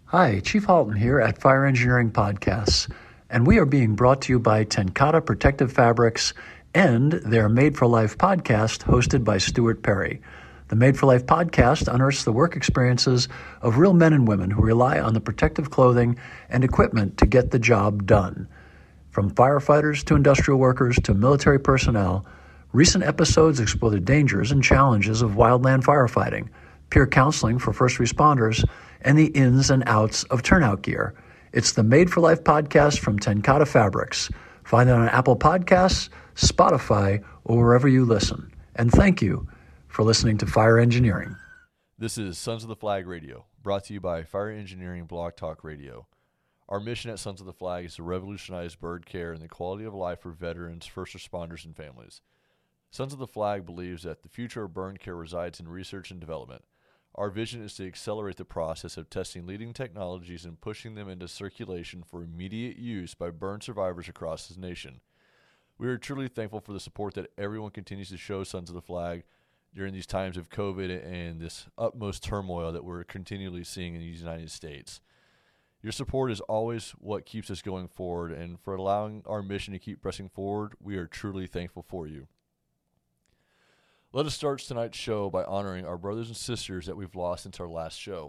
Hi, Chief Halton here at Fire Engineering Podcasts, and we are being brought to you by Tenkata Protective Fabrics and their Made for Life podcast hosted by Stuart Perry. The Made for Life podcast unearths the work experiences of real men and women who rely on the protective clothing and equipment to get the job done. From firefighters to industrial workers to military personnel, recent episodes explore the dangers and challenges of wildland firefighting, peer counseling for first responders, and the ins and outs of turnout gear. It's the Made for Life podcast from Tenkata Fabrics. Find it on Apple Podcasts, Spotify, or wherever you listen. And thank you for listening to Fire Engineering. This is Sons of the Flag Radio, brought to you by Fire Engineering Blog Talk Radio. Our mission at Sons of the Flag is to revolutionize bird care and the quality of life for veterans, first responders, and families. Sons of the Flag believes that the future of burn care resides in research and development. Our vision is to accelerate the process of testing leading technologies and pushing them into circulation for immediate use by burn survivors across the nation. We are truly thankful for the support that everyone continues to show Sons of the Flag during these times of COVID and this utmost turmoil that we're continually seeing in the United States. Your support is always what keeps us going forward, and for allowing our mission to keep pressing forward, we are truly thankful for you. Let us start tonight's show by honoring our brothers and sisters that we've lost since our last show.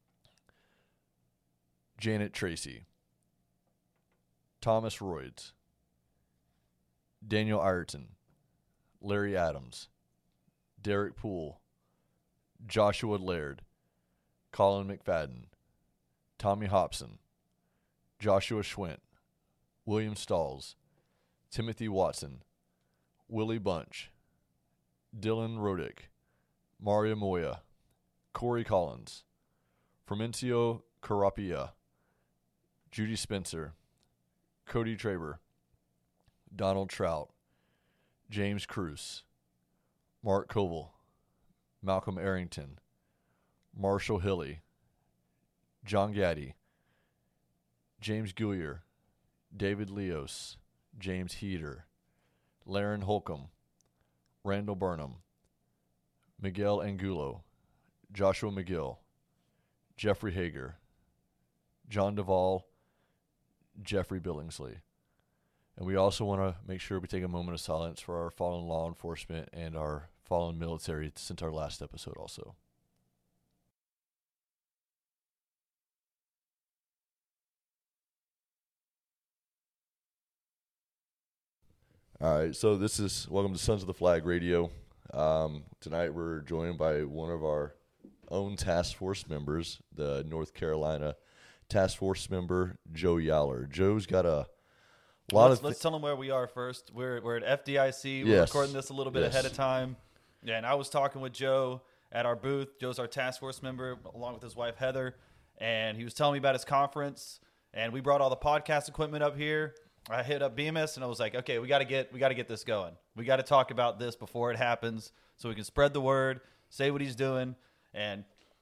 Janet Tracy, Thomas Royds, Daniel Ireton, Larry Adams, Derek Poole, Joshua Laird, Colin McFadden, Tommy Hobson, Joshua Schwint, William Stalls, Timothy Watson, Willie Bunch, Dylan Rodick, Mario Moya, Corey Collins, Fermencio Carapia, Judy Spencer, Cody Traber, Donald Trout, James Cruz, Mark Koval, Malcolm Arrington, Marshall Hilly, John Gaddy, James Guyer, David Leos, James Heater, Laren Holcomb, Randall Burnham, Miguel Angulo, Joshua McGill, Jeffrey Hager, John Duvall, Jeffrey Billingsley. And we also want to make sure we take a moment of silence for our fallen law enforcement and our fallen military since our last episode also. All right, so welcome to Sons of the Flag Radio. Tonight we're joined by one of our own task force members, the North Carolina task force member, Joe Yowler. Joe's got a lot Let's tell them where we are first. We're at FDIC. We're Yes. recording this a little bit ahead of time. Yeah, and I was talking with Joe at our booth. Joe's our task force member, along with his wife, Heather. And he was telling me about his conference. And we brought all the podcast equipment up here. I hit up Bemis, and I was like, okay, we got to get this going. We got to talk about this before it happens so we can spread the word, say what he's doing, and,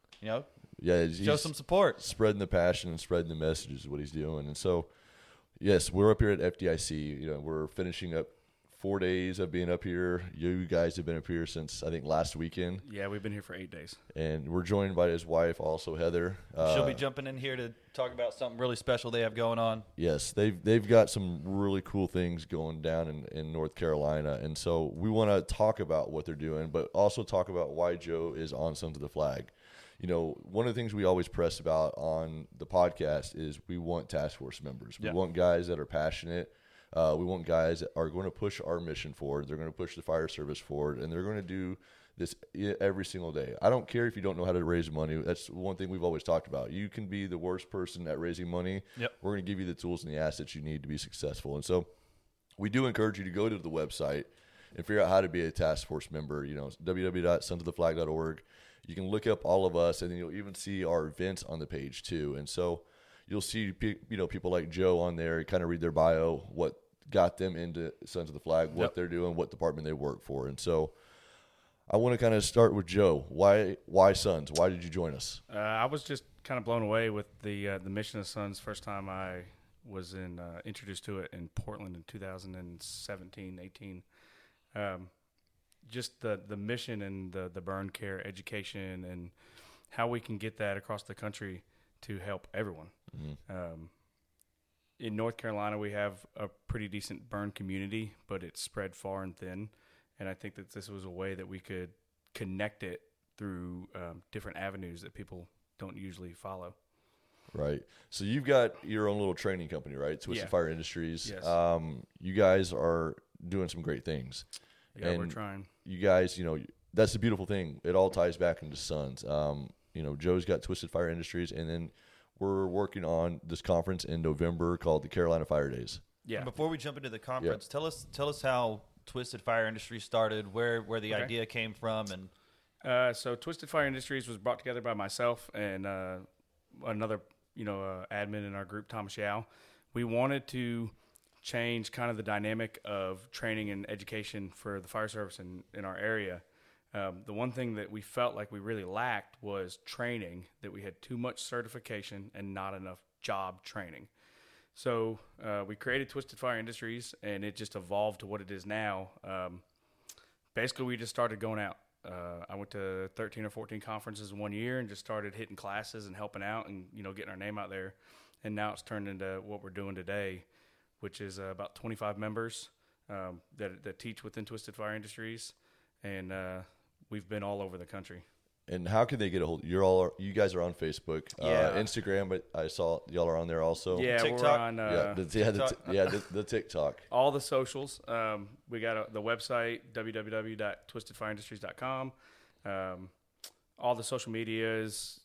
show some support. Spreading the passion and spreading the message is what he's doing. And so, yes, we're up here at FDIC. We're finishing up 4 days of being up here. You guys have been up here since, I think, last weekend. Yeah, we've been here for 8 days. And we're joined by his wife, also Heather. She'll be jumping in here to talk about something really special they have going on. Yes, they've got some really cool things going down in North Carolina. And so we want to talk about what they're doing, but also talk about why Joe is on Sons of the Flag. One of the things we always press about on the podcast is we want task force members. We want guys that are passionate. We want guys that are going to push our mission forward. They're going to push the fire service forward, and they're going to do this every single day. I don't care if you don't know how to raise money. That's one thing we've always talked about. You can be the worst person at raising money. Yep. We're going to give you the tools and the assets you need to be successful. And so we do encourage you to go to the website and figure out how to be a task force member. www.sonsoftheflag.org. You can look up all of us, and then you'll even see our events on the page too. And so you'll see people like Joe on there, kind of read their bio, what got them into Sons of the Flag, what they're doing, what department they work for. And so I want to kind of start with Joe. Why Sons? Why did you join us? I was just kind of blown away with the mission of Sons. First time I was introduced to it in Portland in 2017, 18. Just the mission and the burn care education and how we can get that across the country to help everyone. In North Carolina, we have a pretty decent burn community, but it's spread far and thin. And I think that this was a way that we could connect it through different avenues that people don't usually follow. Right. So you've got your own little training company, right? Twisted Fire Industries. Yes. You guys are doing some great things. Yeah, and we're trying. You guys, that's the beautiful thing. It all ties back into Sons. Joe's got Twisted Fire Industries, and then we're working on this conference in November called the Carolina Fire Days. Yeah. And before we jump into the conference, tell us how Twisted Fire Industries started, where the idea came from, and so Twisted Fire Industries was brought together by myself and another admin in our group, Thomas Yao. We wanted to change kind of the dynamic of training and education for the fire service in our area. The one thing that we felt like we really lacked was training, that we had too much certification and not enough job training. So we created Twisted Fire Industries, and it just evolved to what it is now. Basically, we just started going out. I went to 13 or 14 conferences in 1 year and just started hitting classes and helping out and, getting our name out there. And now it's turned into what we're doing today, which is about 25 members that teach within Twisted Fire Industries. And we've been all over the country. And how can they get a hold? You guys are on Facebook, Instagram, but I saw y'all are on there also. Yeah, TikTok. we're on the TikTok. All the socials. We got the website, www.twistedfireindustries.com. All the social medias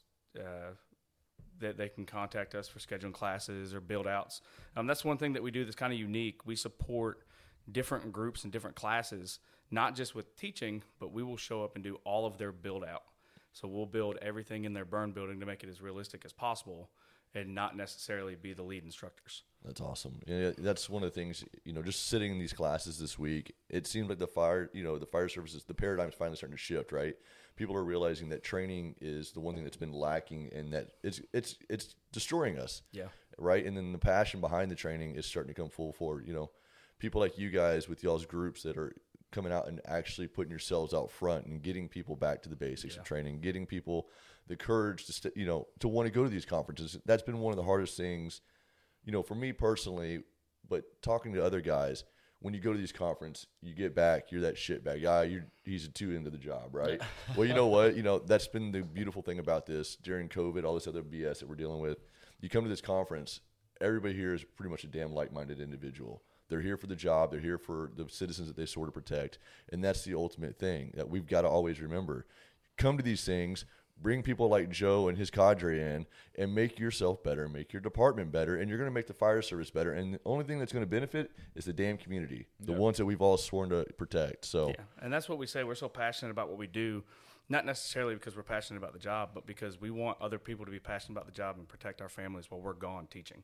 that they can contact us for scheduling classes or build outs. That's one thing that we do that's kind of unique. We support different groups and different classes, not just with teaching, but we will show up and do all of their build out. So we'll build everything in their burn building to make it as realistic as possible and not necessarily be the lead instructors. That's awesome. Yeah, that's one of the things, just sitting in these classes this week, it seems like the fire services, the paradigm is finally starting to shift, right? People are realizing that training is the one thing that's been lacking and that it's destroying us. Yeah. Right? And then the passion behind the training is starting to come full forward. People like you guys with y'all's groups that are coming out and actually putting yourselves out front and getting people back to the basics of training, getting people the courage to to want to go to these conferences. That's been one of the hardest things, for me personally, but talking to other guys, when you go to these conferences, you get back, you're that shitbag guy, he's too into the job, right? Well, you know what? That's been the beautiful thing about this during COVID, all this other BS that we're dealing with. You come to this conference, everybody here is pretty much a damn like-minded individual. They're here for the job. They're here for the citizens that they sort of protect. And that's the ultimate thing that we've got to always remember. Come to these things, bring people like Joe and his cadre in, and make yourself better, make your department better, and you're going to make the fire service better. And the only thing that's going to benefit is the damn community, the ones that we've all sworn to protect. So, and that's what we say. We're so passionate about what we do, not necessarily because we're passionate about the job, but because we want other people to be passionate about the job and protect our families while we're gone teaching.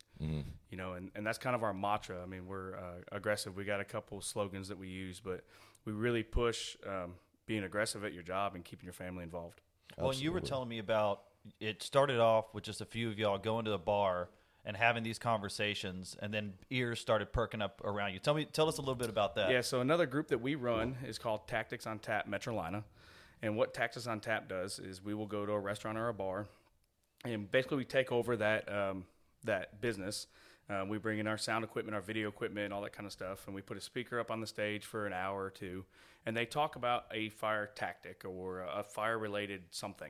And that's kind of our mantra. I mean, we're aggressive. We got a couple slogans that we use, but we really push being aggressive at your job and keeping your family involved. Well, you were telling me about it started off with just a few of y'all going to the bar and having these conversations, and then ears started perking up around you. Tell us a little bit about that. Yeah, so another group that we run is called Tactics on Tap Metrolina. And what Tactics on Tap does is we will go to a restaurant or a bar, and basically we take over that business. We bring in our sound equipment, our video equipment, all that kind of stuff, and we put a speaker up on the stage for an hour or two, and they talk about a fire tactic or a fire-related something.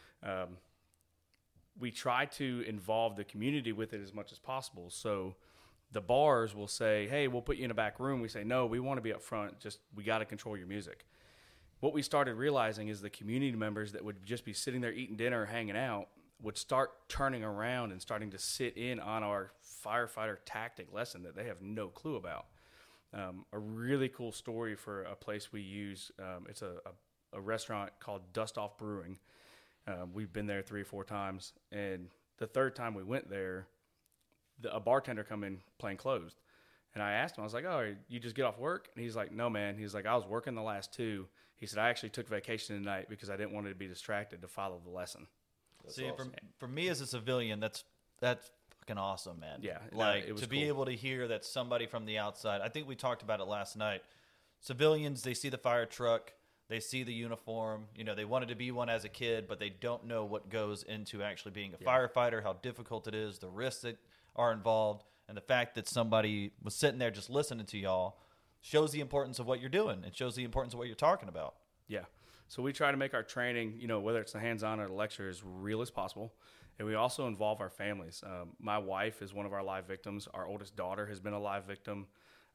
We try to involve the community with it as much as possible. So the bars will say, hey, we'll put you in a back room. We say, no, we want to be up front. Just we got to control your music. What we started realizing is the community members that would just be sitting there eating dinner or hanging out would start turning around and starting to sit in on our firefighter tactic lesson that they have no clue about. A really cool story for a place we use. It's a restaurant called Dust Off Brewing. We've been there 3 or 4 times, and the third time we went there, a bartender come in plain clothed. And I asked him, I was like, oh, you just get off work? And he's like, no, man. He's like, I was working the last 2. He said, I actually took vacation tonight because I didn't want to be distracted to follow the lesson. See, awesome. For me as a civilian, that's fucking awesome, man. Yeah. Like, to be able to hear that somebody from the outside, I think we talked about it last night. Civilians, they see the fire truck, They see the uniform. You know, they wanted to be one as a kid, but they don't know what goes into actually being a firefighter, how difficult it is, the risks that are involved, and the fact that somebody was sitting there just listening to y'all shows the importance of what you're doing. It shows the importance of what you're talking about. Yeah. So we try to make our training, you know, whether it's the hands-on or the lecture, as real as possible. And we also involve our families. My wife is one of our live victims. Our oldest daughter has been a live victim.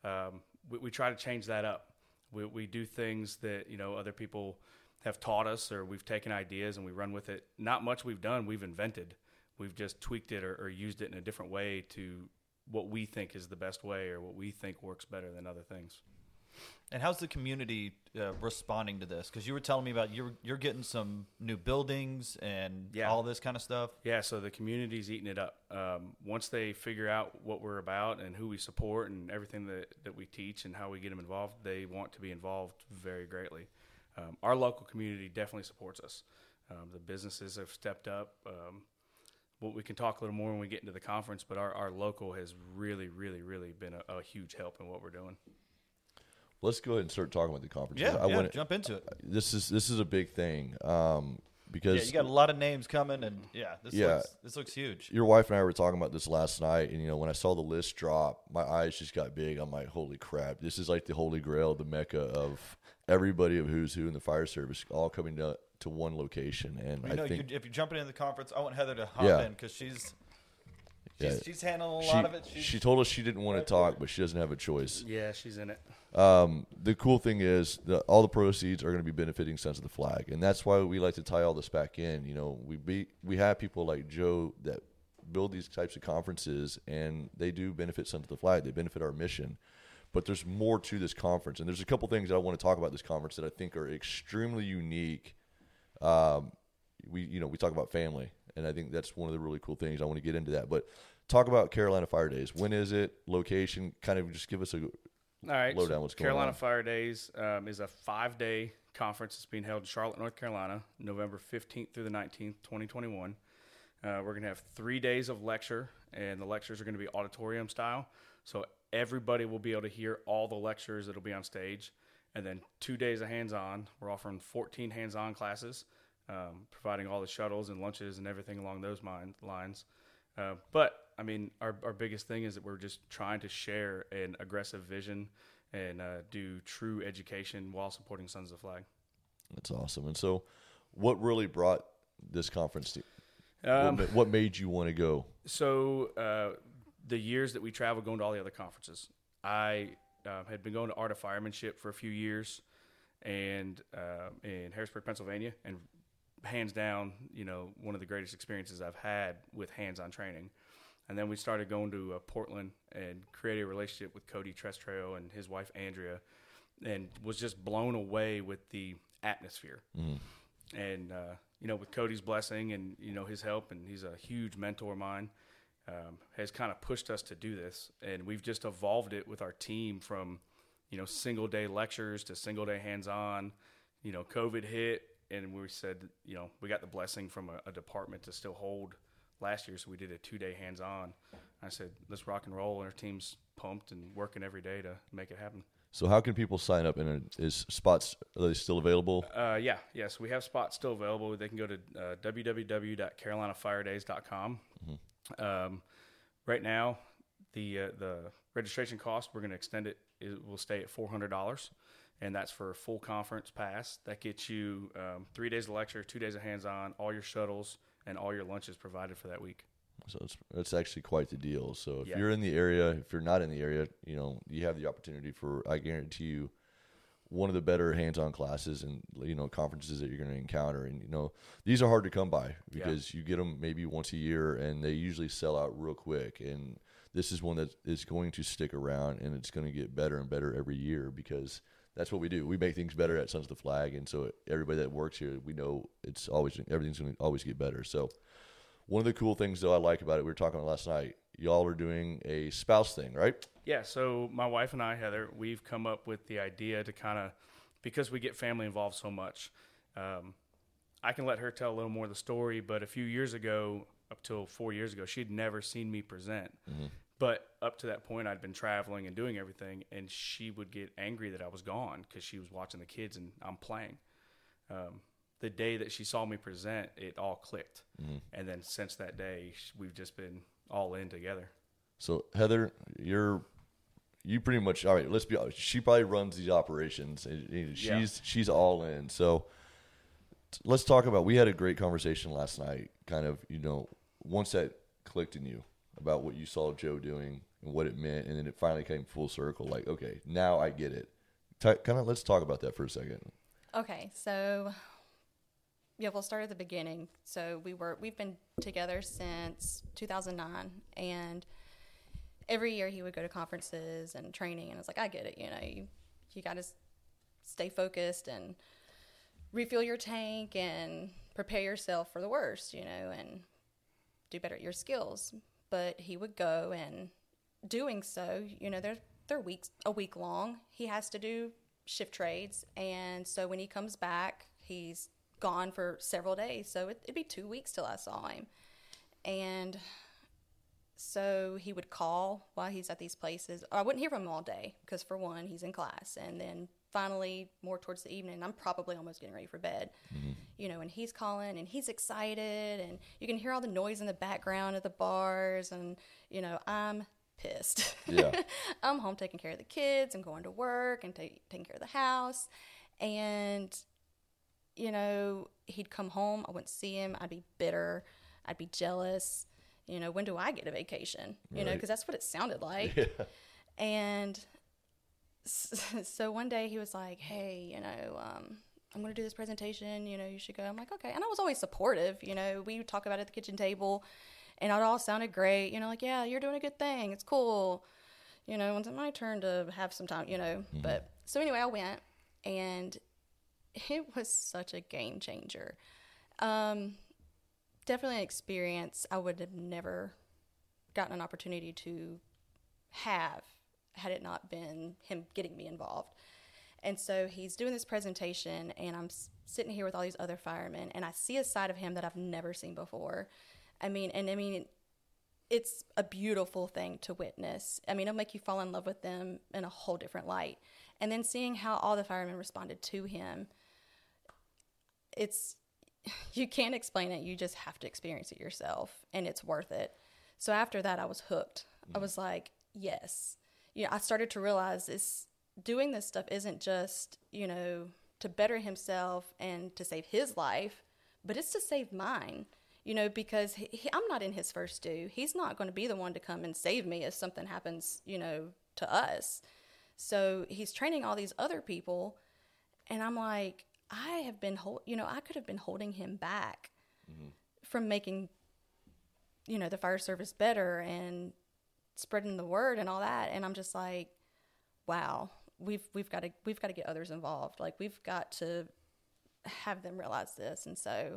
We try to change that up. We do things that, you know, other people have taught us, or we've taken ideas and we run with it. Not much we've done, we've invented. We've just tweaked it or used it in a different way to what we think is the best way, or what we think works better than other things. And how's the community responding to this? Because you were telling me about you're getting some new buildings and all this kind of stuff. Yeah, so the community's eating it up. Once they figure out what we're about and who we support and everything that we teach and how we get them involved, they want to be involved very greatly. Our local community definitely supports us. The businesses have stepped up. Well, we can talk a little more when we get into the conference, but our local has really, really, really been a huge help in what we're doing. Let's go ahead and start talking about the conference. Yeah, jump into it. This is a big thing because you got a lot of names coming, and this looks huge. Your wife and I were talking about this last night, and you know, when I saw the list drop, my eyes just got big. I'm like, holy crap! This is like the holy grail, the mecca of everybody of who's who in the fire service, all coming to one location. And I think if you're jumping into the conference, I want Heather to hop in because she's handling a lot of it. She told us she didn't want to talk, but she doesn't have a choice. Yeah, she's in it. The cool thing is all the proceeds are going to be benefiting Sons of the Flag, and that's why we like to tie all this back in. You know, we have people like Joe that build these types of conferences, and they do benefit Sons of the Flag. They benefit our mission, but there's more to this conference, and there's a couple things that I want to talk about this conference that I think are extremely unique. We talk about family, and I think that's one of the really cool things. I want to get into that, but talk about Carolina Fire Days. When is it? Location? Kind of just give us a lowdown. What's going on? Carolina Fire Days is a 5-day conference. It's being held in Charlotte, North Carolina, November 15th through the 19th, 2021. We're going to have 3 days of lecture, and the lectures are going to be auditorium style. So everybody will be able to hear all the lectures that will be on stage. And then 2 days of hands-on. We're offering 14 hands-on classes, providing all the shuttles and lunches and everything along those lines. But, I mean, our biggest thing is that we're just trying to share an aggressive vision and do true education while supporting Sons of the Flag. That's awesome. And so what really brought this conference to you? What made you want to go? So the years that we traveled going to all the other conferences, I had been going to Art of Firemanship for a few years and in Harrisburg, Pennsylvania, and hands down, you know, one of the greatest experiences I've had with hands-on training. And then we started going to Portland and created a relationship with Cody Trestreo and his wife, Andrea, and was just blown away with the atmosphere. Mm. And, you know, with Cody's blessing and, you know, his help, and he's a huge mentor of mine, has kind of pushed us to do this. And we've just evolved it with our team from, you know, single-day lectures to single-day hands-on. You know, COVID hit. And we said, you know, we got the blessing from a department to still hold last year, so we did a 2-day hands-on. I said, let's rock and roll, and our team's pumped and working every day to make it happen. So how can people sign up? And is spots, are they still available? Yes, we have spots still available. They can go to www.carolinafiredays.com. Mm-hmm. Right now, the registration cost, we're going to extend it. It will stay at $400. And that's for a full conference pass. That gets you 3 days of lecture, 2 days of hands-on, all your shuttles, and all your lunches provided for that week. So it's actually quite the deal. So if you're in the area, if you're not in the area, you know, you have the opportunity for, I guarantee you, one of the better hands-on classes and, you know, conferences that you're going to encounter. And, you know, these are hard to come by because you get them maybe once a year, and they usually sell out real quick. And this is one that is going to stick around, and it's going to get better and better every year because – that's what we do. We make things better at Sons of the Flag, and so everybody that works here, we know everything's going to always get better. So one of the cool things, though, I like about it, we were talking about last night, y'all are doing a spouse thing, right? Yeah, so my wife and I, Heather, we've come up with the idea to kind of, because we get family involved so much, I can let her tell a little more of the story, but a few years ago, up till 4 years ago, she'd never seen me present. Mm-hmm. But up to that point, I'd been traveling and doing everything, and she would get angry that I was gone because she was watching the kids and I'm playing. The day that she saw me present, it all clicked. Mm-hmm. And then since that day, we've just been all in together. So, Heather, you pretty much, all right, let's be honest, she probably runs these operations. And she's all in. So let's talk about, we had a great conversation last night, kind of, once that clicked in you about what you saw Joe doing and what it meant, and then it finally came full circle, like, okay, now I get it. Let's talk about that for a second. Okay, so we'll start at the beginning. So we've been together since 2009, and every year he would go to conferences and training, and I was like, I get it, you got to stay focused and refill your tank and prepare yourself for the worst, and do better at your skills. But he would go, and doing so, they're a week long. He has to do shift trades, and so when he comes back, he's gone for several days. So it'd be 2 weeks till I saw him, and so he would call while he's at these places. I wouldn't hear from him all day because, for one, he's in class, and then finally more towards the evening, I'm probably almost getting ready for bed, and he's calling and he's excited, and you can hear all the noise in the background at the bars, and I'm pissed. Yeah. I'm home taking care of the kids and going to work and taking care of the house, and he'd come home, I wouldn't see him, I'd be bitter, I'd be jealous. When do I get a vacation? Because that's what it sounded like. Yeah. And so one day he was like, hey, I'm going to do this presentation, you should go. I'm like, okay. And I was always supportive, we would talk about it at the kitchen table, and it all sounded great, like, yeah, you're doing a good thing. It's cool. When's it my turn to have some time, Mm-hmm. But so anyway, I went, and it was such a game changer. Definitely an experience I would have never gotten an opportunity to have had it not been him getting me involved. And so he's doing this presentation, and I'm sitting here with all these other firemen, and I see a side of him that I've never seen before. I mean, it's a beautiful thing to witness. It'll make you fall in love with them in a whole different light. And then seeing how all the firemen responded to him, you can't explain it. You just have to experience it yourself, and it's worth it. So after that, I was hooked. I was like, yes. I started to realize doing this stuff isn't just, to better himself and to save his life, but it's to save mine, because I'm not in his first due. He's not going to be the one to come and save me if something happens, to us. So he's training all these other people, and I'm like, I could have been holding him back from making, the fire service better and spreading the word and all that. And I'm just like, wow, we've got to get others involved. Like, we've got to have them realize this. And so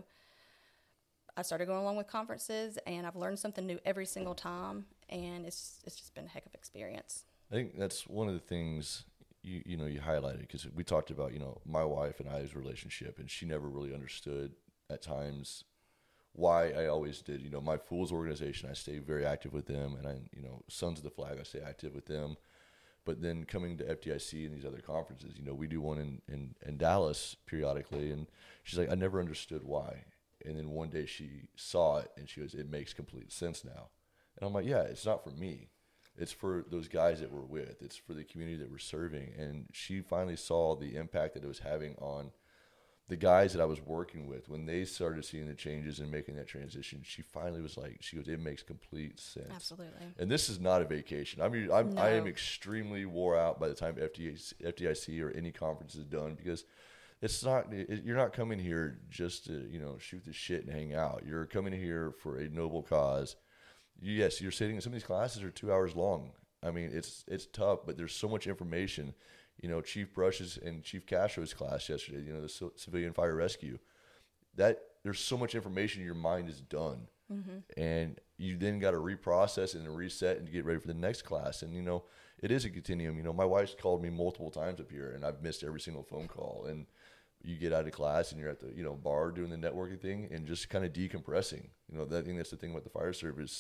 I started going along with conferences, and I've learned something new every single time. And it's just been a heck of an experience. I think that's one of the things you highlighted, because we talked about, my wife and I's relationship, and she never really understood at times why I always did, my Fools organization, I stay very active with them, and I, Sons of the Flag, I stay active with them. But then coming to FDIC and these other conferences, we do one in Dallas periodically, and she's like, I never understood why. And then one day she saw it, and she goes, it makes complete sense now. And I'm like, yeah, it's not for me. It's for those guys that we're with. It's for the community that we're serving. And she finally saw the impact that it was having on the guys that I was working with. When they started seeing the changes and making that transition, she finally was like, she goes, it makes complete sense. Absolutely. And this is not a vacation. I am extremely wore out by the time FDIC or any conference is done, because you're not coming here just to, shoot the shit and hang out. You're coming here for a noble cause. Yes, you're sitting. Some of these classes are 2 hours long. It's tough, but there's so much information. Chief Brush's and Chief Castro's class yesterday, the civilian fire rescue, that there's so much information, your mind is done. Mm-hmm. And you then got to reprocess and reset and get ready for the next class. And, it is a continuum. My wife's called me multiple times up here, and I've missed every single phone call. And you get out of class and you're at the, bar doing the networking thing and just kind of decompressing. I think that's the thing about the fire service.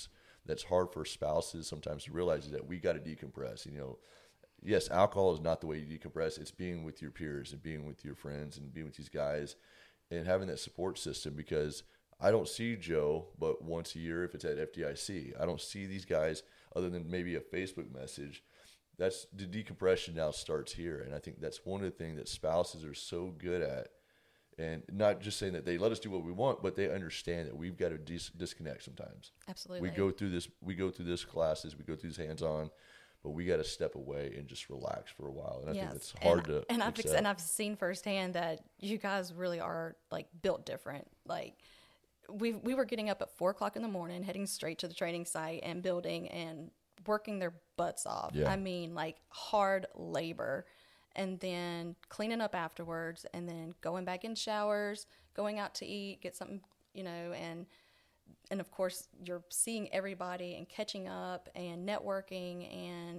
that's hard for spouses sometimes to realize, is that we got to decompress. You know, yes, alcohol is not the way you decompress. It's being with your peers and being with your friends and being with these guys and having that support system, because I don't see Joe but once a year if it's at FDIC. I don't see these guys other than maybe a Facebook message. That's the decompression now starts here. And I think that's one of the things that spouses are so good at. And not just saying that they let us do what we want, but they understand that we've got to disconnect sometimes. Absolutely. We go through this classes, we go through this hands-on, but we got to step away and just relax for a while. And I think it's hard to accept. And I've seen firsthand that you guys really are like built different. Like we were getting up at 4:00 in the morning, heading straight to the training site and building and working their butts off. Yeah. I mean, like hard labor. And then cleaning up afterwards, and then going back in showers, going out to eat, get something, you know, and of course you're seeing everybody and catching up and networking, and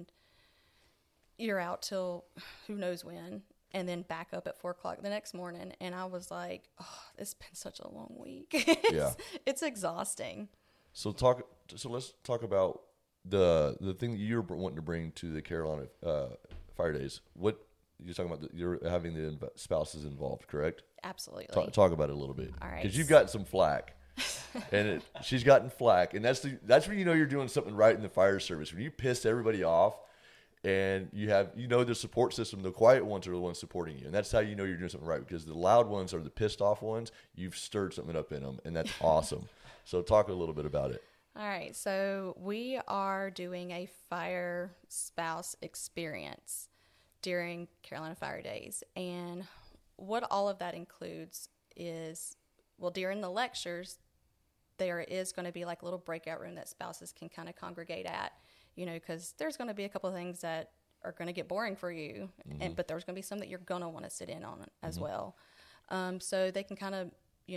you're out till who knows when, and then back up at 4:00 the next morning. And I was like, oh, it's been such a long week. It's exhausting. So let's talk about the thing that you're wanting to bring to the Carolina Fire Days. What you're talking about, you're having the spouses involved, correct? Absolutely. Talk about it a little bit. All right. Because you've got some flack. And she's gotten flack. And that's when you know you're doing something right in the fire service. When you piss everybody off and you have, the support system, the quiet ones are the ones supporting you. And that's how you know you're doing something right, because the loud ones are the pissed off ones. You've stirred something up in them, and that's awesome. So talk a little bit about it. All right. So we are doing a fire spouse experience during Carolina Fire Days. And what all of that includes is, well, during the lectures, there is going to be like a little breakout room that spouses can kind of congregate at, because there's going to be a couple of things that are going to get boring for you, but there's going to be some that you're going to want to sit in on as well. So they can kind of,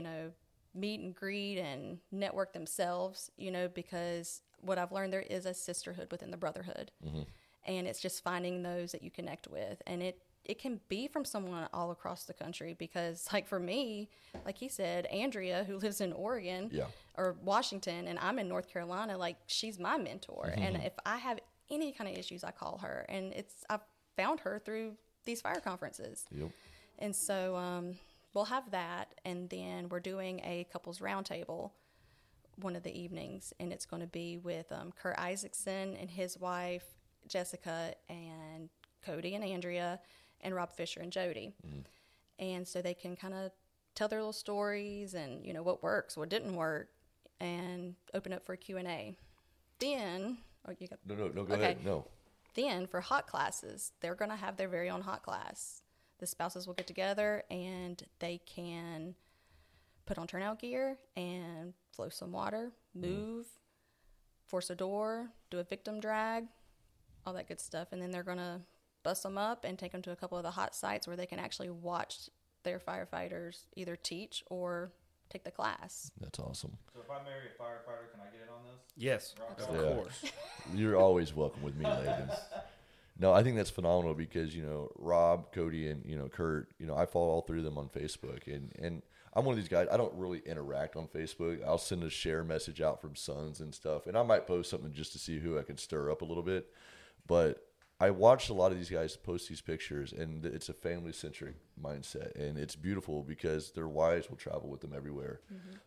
meet and greet and network themselves, because what I've learned, there is a sisterhood within the brotherhood. And it's just finding those that you connect with. And it can be from someone all across the country, because like for me, like he said, Andrea, who lives in Oregon or Washington, and I'm in North Carolina, like she's my mentor. And if I have any kind of issues, I call her, and I've found her through these fire conferences. And so, we'll have that. And then we're doing a couples roundtable one of the evenings, and it's going to be with Kurt Isaacson and his wife, Jessica, and Cody and Andrea, and Rob Fisher and Jody. And so they can kind of tell their little stories and, what works, what didn't work, and open up for a Q&A. Then, No, go ahead. No. Then for hot classes, they're going to have their very own hot class. The spouses will get together and they can put on turnout gear and flow some water, move, force a door, do a victim drag, all that good stuff. And then they're going to bust them up and take them to a couple of the hot sites where they can actually watch their firefighters either teach or take the class. That's awesome. So if I marry a firefighter, can I get in on this? Yes, of course. You're always welcome with me, Laban. No, I think that's phenomenal because, Rob, Cody, and, Kurt, I follow all three of them on Facebook. And I'm one of these guys, I don't really interact on Facebook. I'll send a share message out from sons and stuff. And I might post something just to see who I can stir up a little bit. But I watched a lot of these guys post these pictures, and it's a family-centric mindset. And it's beautiful because their wives will travel with them everywhere.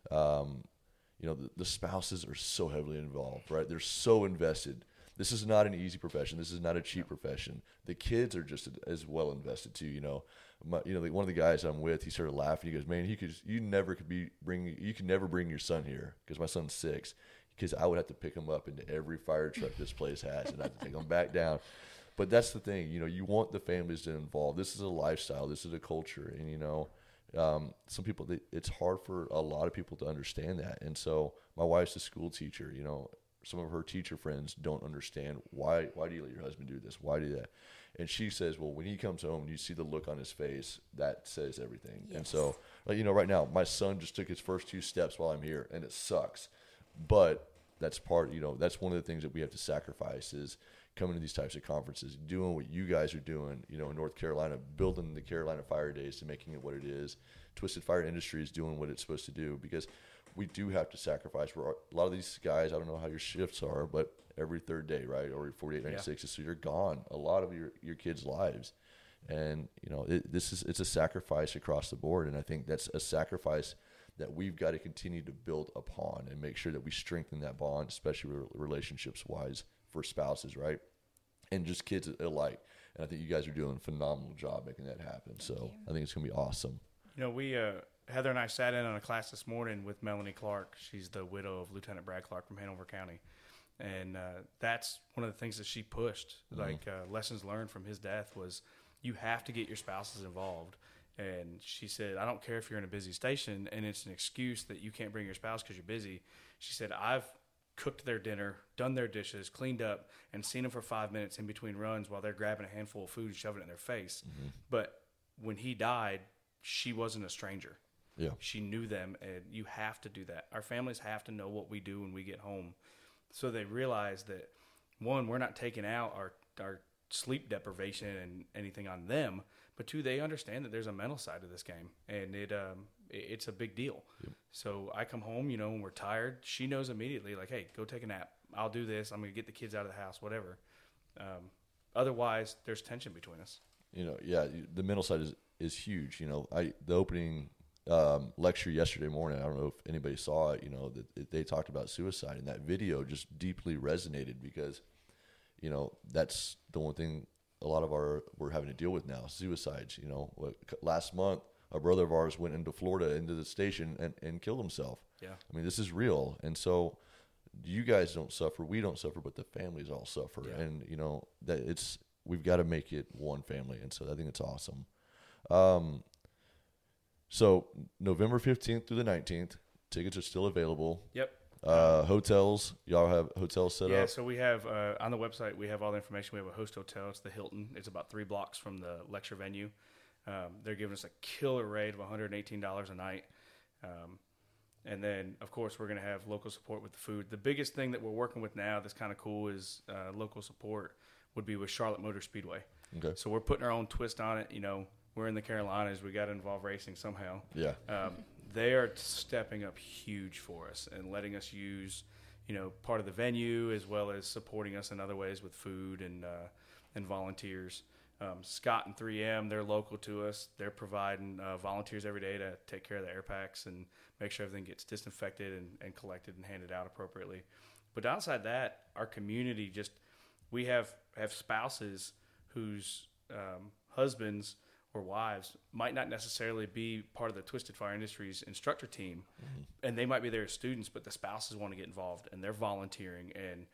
The spouses are so heavily involved, right? They're so invested. This is not an easy profession. This is not a cheap profession. The kids are just as well invested too. One of the guys I'm with, he started laughing. He goes, "Man, you can never bring your son here because my son's 6. Because I would have to pick him up into every fire truck this place has, and I have to take him back down." But that's the thing, you want the families to involve. This is a lifestyle. This is a culture, and some people, it's hard for a lot of people to understand that. And so my wife's a school teacher. Some of her teacher friends don't understand why do you let your husband do this? Why do that? And she says, well, when he comes home and you see the look on his face, that says everything. Yes. And so, right now, my son just took his first 2 steps while I'm here, and it sucks. But that's that's one of the things that we have to sacrifice is coming to these types of conferences, doing what you guys are doing, in North Carolina, building the Carolina Fire Days to making it what it is. Twisted Fire Industries doing what it's supposed to do, because we do have to sacrifice. A lot of these guys, I don't know how your shifts are, but every third day, right, or 48, 96, so you're gone a lot of your kids' lives. And, you know, it's a sacrifice across the board. And I think that's a sacrifice that we've got to continue to build upon and make sure that we strengthen that bond, especially relationships-wise for spouses, right? And just kids alike. And I think you guys are doing a phenomenal job making that happen. So I think it's going to be awesome. You know, we Heather and I sat in on a class this morning with Melanie Clark. She's the widow of Lieutenant Brad Clark from Hanover County. And that's one of the things that she pushed, like lessons learned from his death was you have to get your spouses involved. And she said, I don't care if you're in a busy station and it's an excuse that you can't bring your spouse because you're busy. She said, I've cooked their dinner, done their dishes, cleaned up, and seen them for 5 minutes in between runs while they're grabbing a handful of food and shoving it in their face. Mm-hmm. But when he died, she wasn't a stranger. Yeah. She knew them, and you have to do that. Our families have to know what we do when we get home. So they realize that, one, we're not taking out our sleep deprivation and anything on them, but two, they understand that there's a mental side to this game, and it's a big deal. Yep. So I come home, you know, when we're tired, she knows immediately, like, hey, go take a nap. I'll do this. I'm going to get the kids out of the house, whatever. Otherwise, there's tension between us. You know, yeah, the mental side is huge. You know, the opening lecture yesterday morning, I don't know if anybody saw it, you know, that they talked about suicide, and that video just deeply resonated because, you know, that's the one thing a lot of we're having to deal with now, suicides. You know, last month, a brother of ours went into Florida, into the station, and killed himself. Yeah. I mean, this is real. And so you guys don't suffer, we don't suffer, but the families all suffer. Yeah. And, you know, we've got to make it one family. And so I think it's awesome. So November 15th through the 19th, tickets are still available. Yep. Hotels, y'all have hotels set up? Yeah, so we have, on the website, we have all the information. We have a host hotel. It's the Hilton. It's about 3 blocks from the lecture venue. They're giving us a killer rate of $118 a night. And then, of course, we're going to have local support with the food. The biggest thing that we're working with now that's kind of cool is local support would be with Charlotte Motor Speedway. Okay. So we're putting our own twist on it. You know, we're in the Carolinas. We got to involve racing somehow. Yeah. They are stepping up huge for us and letting us use, you know, part of the venue as well as supporting us in other ways with food and volunteers. Scott and 3M, they're local to us. They're providing volunteers every day to take care of the air packs and make sure everything gets disinfected and collected and handed out appropriately. But outside that, our community we have spouses whose husbands or wives might not necessarily be part of the Twisted Fire Industries instructor team, and they might be there as students, but the spouses want to get involved, and they're volunteering, and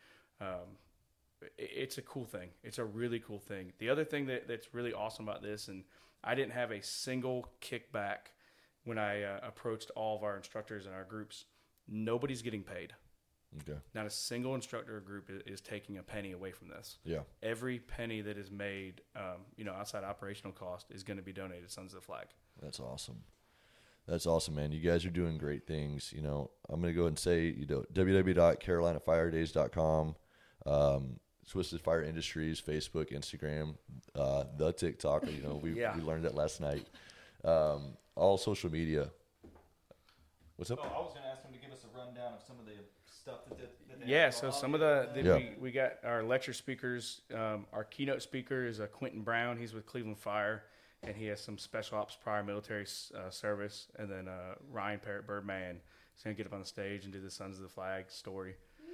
it's a cool thing. It's a really cool thing. The other thing that's really awesome about this, and I didn't have a single kickback when I approached all of our instructors and our groups. Nobody's getting paid. Okay. Not a single instructor or group is taking a penny away from this. Yeah. Every penny that is made, outside operational cost is going to be donated to Sons of the Flag. That's awesome. That's awesome, man. You guys are doing great things. You know, I'm going to go ahead and say, you know, www.carolinafiredays.com, Twisted Fire Industries, Facebook, Instagram, the TikTok. You know, we learned that last night. All social media. What's up? Oh, I was going to ask him to give us a rundown of some of the stuff that they yeah, have so going on. some of we got our lecture speakers. Our keynote speaker is Quentin Brown. He's with Cleveland Fire, and he has some special ops prior military service. And then Ryan Parrott Birdman is going to get up on the stage and do the Sons of the Flag story.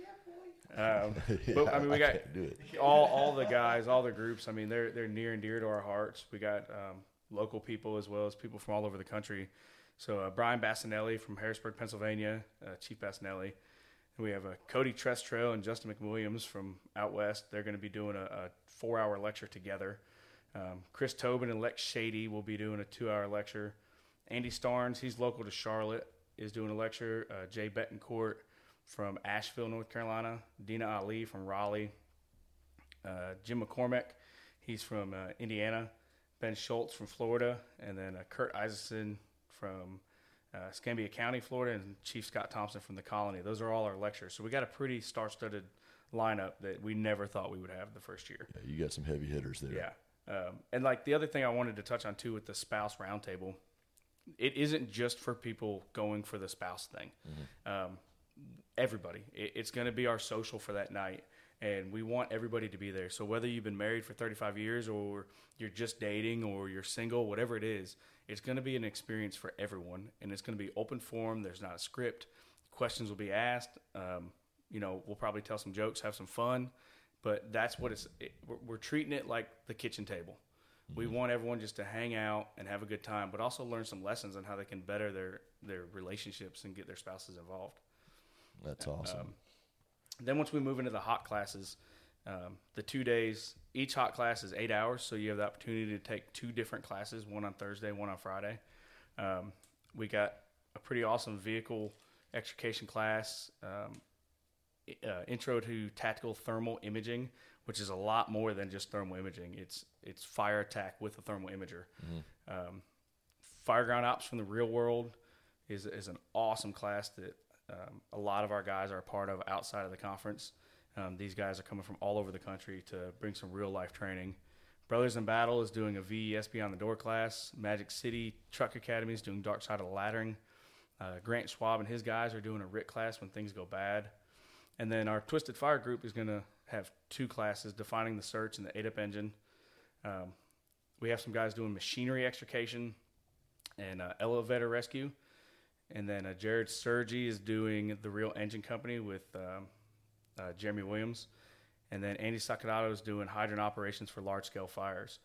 But I mean, we got all the guys, all the groups. I mean, they're near and dear to our hearts. We got local people as well as people from all over the country. So Brian Bassinelli from Harrisburg, Pennsylvania, Chief Bassinelli. And we have Cody Trestrell and Justin McWilliams from out west. They're going to be doing a 4-hour lecture together. Chris Tobin and Lex Shady will be doing a 2-hour lecture. Andy Starnes, he's local to Charlotte, is doing a lecture. Jay Betancourt from Asheville, North Carolina. Dina Ali from Raleigh. Jim McCormick, he's from Indiana. Ben Schultz from Florida. And then Kurt Isaacson from Escambia County, Florida, and Chief Scott Thompson from the Colony. Those are all our lectures. So we got a pretty star-studded lineup that we never thought we would have the first year. Yeah, you got some heavy hitters there. Yeah. And like the other thing I wanted to touch on too with the spouse roundtable, it isn't just for people going for the spouse thing. Everybody. It's going to be our social for that night, and we want everybody to be there. So whether you've been married for 35 years or you're just dating or you're single, whatever it is, it's going to be an experience for everyone, and it's going to be open forum. There's not a script. Questions will be asked. We'll probably tell some jokes, have some fun, but that's what we're treating it like the kitchen table. We want everyone just to hang out and have a good time, but also learn some lessons on how they can better their relationships and get their spouses involved. That's awesome. Then once we move into the hot classes, the 2 days, each hot class is 8 hours, so you have the opportunity to take 2 different classes, one on Thursday, one on Friday. We got a pretty awesome vehicle extrication class, intro to tactical thermal imaging, which is a lot more than just thermal imaging. It's fire attack with a thermal imager. Fireground ops from the real world is an awesome class that a lot of our guys are a part of outside of the conference. These guys are coming from all over the country to bring some real life training. Brothers in Battle is doing a VES Beyond the Door class. Magic City Truck Academy is doing Dark Side of the Laddering. Grant Schwab and his guys are doing a RIT class when things go bad. And then our Twisted Fire group is going to have 2 classes, Defining the Search and the 8-Up Engine. We have some guys doing machinery extrication and elevator rescue. And then Jared Sergi is doing the Real Engine Company with Jeremy Williams. And then Andy Sacadato is doing hydrant operations for large-scale fires.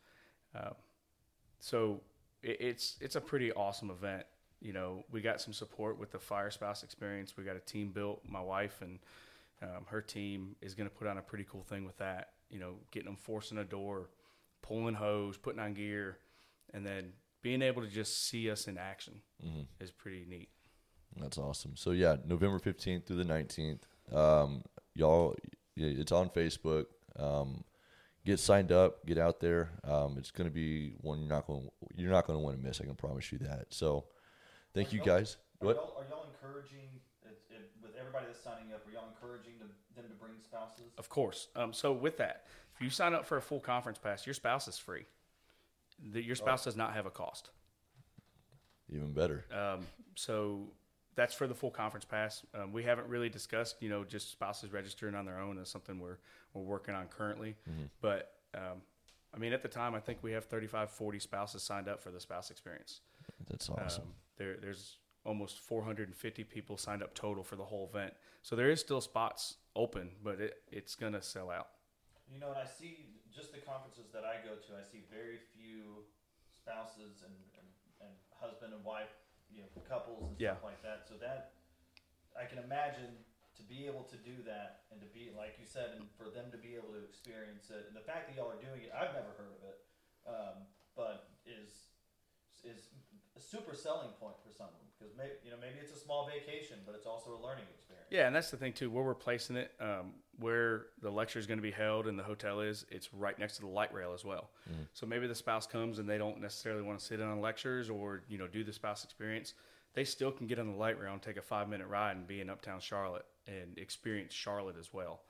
So it's a pretty awesome event. We got some support with the Fire Spouse Experience. We got a team built. My wife and her team is going to put on a pretty cool thing with that. Getting them forcing a door, pulling hose, putting on gear, and then being able to just see us in action is pretty neat. That's awesome. So yeah, November 15th through the 19th. Y'all, it's on Facebook. Get signed up. Get out there. It's going to be one you're not going to want to miss. I can promise you that. So, thank you guys. Are y'all encouraging with everybody that's signing up? Are y'all encouraging them to bring spouses? Of course. So with that, if you sign up for a full conference pass, your spouse is free. Your spouse does not have a cost. Even better. So that's for the full conference pass. We haven't really discussed, just spouses registering on their own. That's something we're working on currently. But, at the time, I think we have 35, 40 spouses signed up for the spouse experience. That's awesome. There's almost 450 people signed up total for the whole event. So there is still spots open, but it's going to sell out. And I see just the conferences that I go to, I see very few spouses and husband and wife, couples and stuff like that. So that I can imagine to be able to do that and to be, like you said, and for them to be able to experience it. And the fact that y'all are doing it, I've never heard of it, but is a super selling point for someone because maybe it's a small vacation, but it's also a learning experience. Yeah, and that's the thing too. Where we're placing it, where the lecture is going to be held and the hotel is, it's right next to the light rail as well. So maybe the spouse comes and they don't necessarily want to sit in on lectures or do the spouse experience. They still can get on the light rail and take a 5-minute ride and be in Uptown Charlotte and experience Charlotte as well.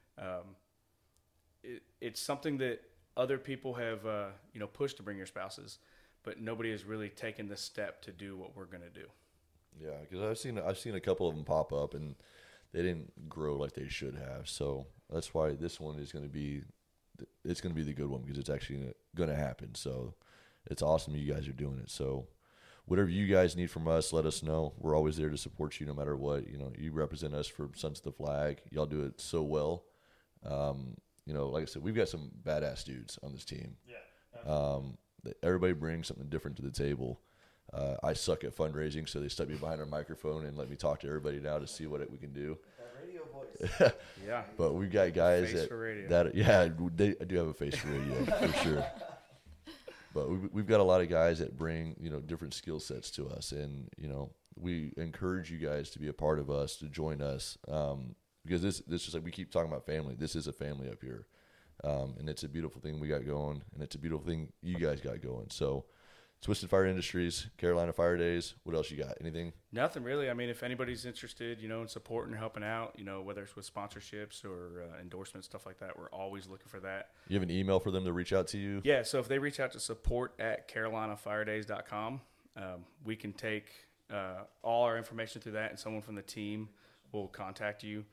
It's something that other people have pushed to bring your spouses, but nobody has really taken the step to do what we're going to do. Yeah, because I've seen a couple of them pop up and they didn't grow like they should have. So that's why this one is going to be the good one because it's actually going to happen. So it's awesome you guys are doing it. So whatever you guys need from us, let us know. We're always there to support you no matter what. You represent us for Sons of the Flag. Y'all do it so well. Like I said, we've got some badass dudes on this team. Yeah. Everybody brings something different to the table. I suck at fundraising, so they stuck me behind a microphone and let me talk to everybody now to see what we can do. That radio voice. Yeah. But we've got guys Face for radio. I do have a face for radio for sure. But we've got a lot of guys that bring different skill sets to us, and we encourage you guys to be a part of us, to join us, because this is like we keep talking about family. This is a family up here, and it's a beautiful thing we got going, and it's a beautiful thing you guys got going. So, Twisted Fire Industries, Carolina Fire Days. What else you got? Anything? Nothing really. If anybody's interested, in supporting and helping out, whether it's with sponsorships or endorsements, stuff like that, we're always looking for that. You have an email for them to reach out to you? Yeah. So if they reach out to support@carolinafiredays.com, We can take all our information through that, and someone from the team will contact you.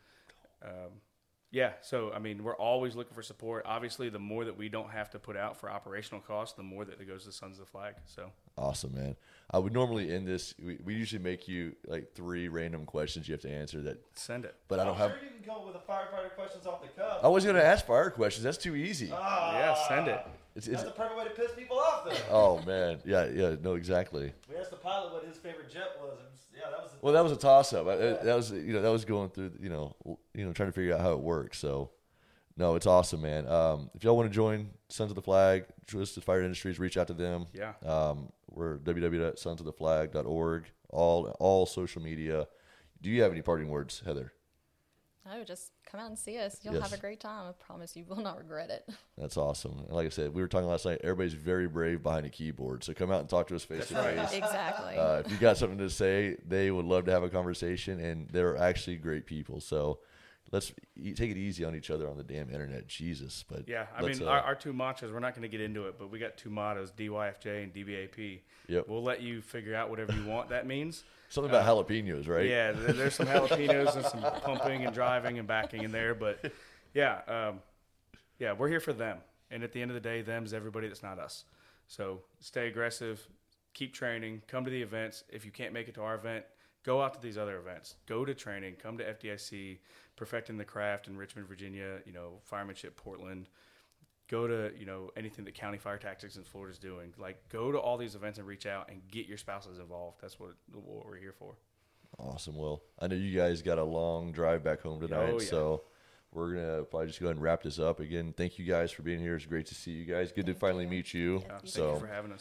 Yeah, so, I mean, we're always looking for support. Obviously, the more that we don't have to put out for operational costs, the more that it goes to Sons of the Flag. So Awesome, man. I would normally end this. We usually make you like 3 random questions you have to answer. That send it. But I don't have. Sure you can come up with a firefighter questions off the cuff. I was going to ask fire questions. That's too easy. Yeah, send it. It's, That's the perfect way to piss people off, though. oh man, yeah, no, exactly. We asked the pilot what his favorite jet was, and yeah, that was. Well, that was a toss-up. That was, that was going through, trying to figure out how it works. So, no, it's awesome, man. If y'all want to join Sons of the Flag, Twisted Fire Industries, reach out to them. Yeah. We're www.sonsoftheflag.org. All social media. Do you have any parting words, Heather? No, just come out and see us. You'll Yes. have a great time. I promise you will not regret it. That's awesome. And like I said, we were talking last night. Everybody's very brave behind a keyboard, so come out and talk to us face to face. Exactly. If you got something to say, they would love to have a conversation, and they're actually great people. So let's take it easy on each other on the damn internet. Jesus. But Yeah, I mean, our 2 mantras, we're not going to get into it, but we got 2 mottos, DYFJ and DBAP. Yep. We'll let you figure out whatever you want that means. something about jalapenos, right? Yeah, there's some jalapenos and some pumping and driving and backing in there. But, yeah, we're here for them. And at the end of the day, them's everybody that's not us. So stay aggressive, keep training, come to the events. If you can't make it to our event, go out to these other events. Go to training, come to FDIC, Perfecting the Craft in Richmond, Virginia, Firemanship Portland. Go to, anything that County Fire Tactics in Florida is doing. Like, go to all these events and reach out and get your spouses involved. That's what we're here for. Awesome. Well, I know you guys got a long drive back home tonight, Oh, yeah. so we're going to probably just go ahead and wrap this up. Again, thank you guys for being here. It's great to see you guys. Good to finally meet you. Yeah, Thank So, you for having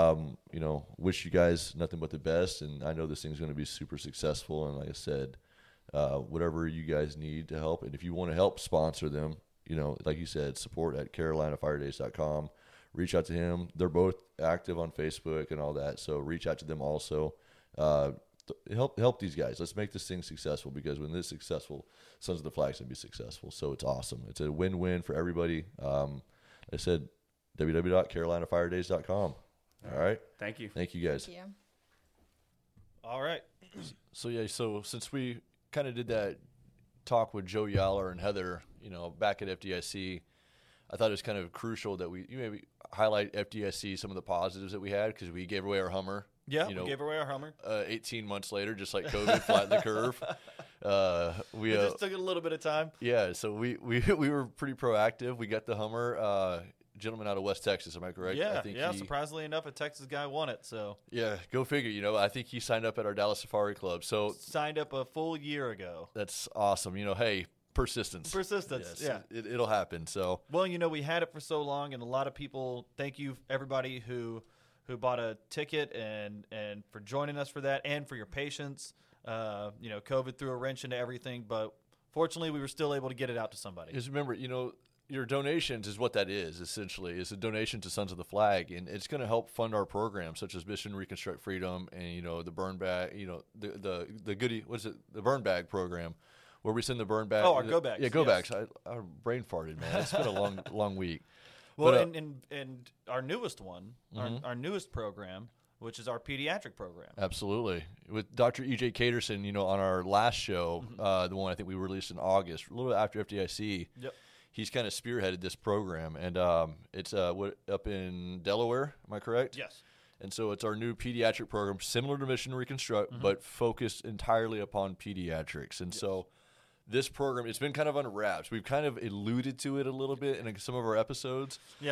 us. wish you guys nothing but the best, and I know this thing's going to be super successful. And like I said, whatever you guys need to help, and if you want to help sponsor them, like you said, support at CarolinaFireDays.com. Reach out to him. They're both active on Facebook and all that, so reach out to them also. Help these guys. Let's make this thing successful, because when this is successful, Sons of the Flag's going to be successful. So it's awesome. It's a win-win for everybody. I said www.CarolinaFireDays.com. All right. Thank you. Thank you guys. Thank you. All right. So since we kind of did that talk with Joe Yaller and Heather, back at FDIC, I thought it was kind of crucial that we maybe highlight FDIC, some of the positives that we had, because we gave away our Hummer. Yeah, we gave away our Hummer. 18 months later, just like COVID flattened the curve. We just took it a little bit of time. Yeah, so we were pretty proactive. We got the Hummer. Gentleman out of West Texas, am I correct? Yeah, I think surprisingly enough, a Texas guy won it. So yeah, go figure. I think he signed up at our Dallas Safari Club. So signed up a full year ago. that's awesome. Hey, persistence. Persistence, Yes, yeah. It'll happen. So Well, we had it for so long, and a lot of people. Thank you, everybody who bought a ticket and for joining us for that, and for your patience. COVID threw a wrench into everything, but fortunately, we were still able to get it out to somebody. just remember, your donations is what that is, essentially. It's a donation to Sons of the Flag, and it's going to help fund our programs, such as Mission Reconstruct Freedom and, the burn bag, the goodie, what is it, the burn bag program, where we send the burn bag. Oh, our go bags. Yeah, go yes. bags. I brain farted, man. It's been a long week. Well, But, and our newest one, our newest program, which is our pediatric program. Absolutely. With Dr. E.J. Caterson, on our last show, the one I think we released in August, a little bit after FDIC. Yep. He's kind of spearheaded this program, and it's up in Delaware. Am I correct? Yes. And so it's our new pediatric program, similar to Mission Reconstruct, but focused entirely upon pediatrics. And so this program, it's been kind of under wraps. We've kind of alluded to it a little bit in some of our episodes. Yeah,